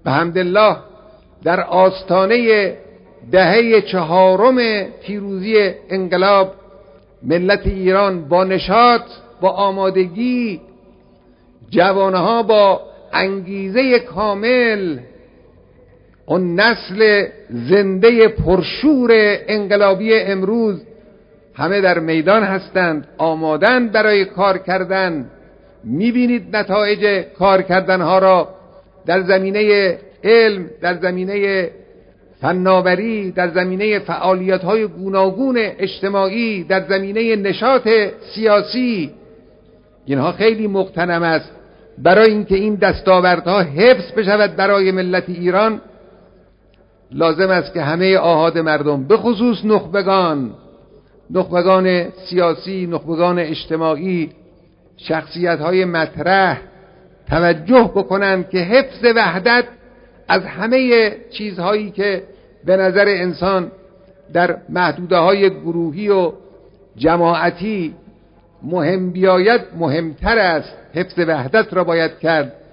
بحمدالله در آستانه دهه 4 پیروزی انقلاب ملت ایران با نشاط، با آمادگی، جوانها با انگیزه کامل، اون نسل زنده پرشور انقلابی امروز همه در میدان هستند، آمادند برای کار کردن. میبینید نتایج کار کردنها را در زمینه علم، در زمینه فناوری، در زمینه فعالیت‌های گوناگون اجتماعی، در زمینه نشاط سیاسی. اینها خیلی مغتنم است. برای اینکه این دستاوردها حفظ بشود برای ملت ایران، لازم است که همه آحاد مردم، به خصوص نخبگان سیاسی، نخبگان اجتماعی، شخصیت‌های مطرح توجه بکنند که حفظ وحدت از همه چیزهایی که به نظر انسان در محدوده‌های گروهی و جماعتی مهم بیاید مهمتر است. حفظ وحدت را باید کرد.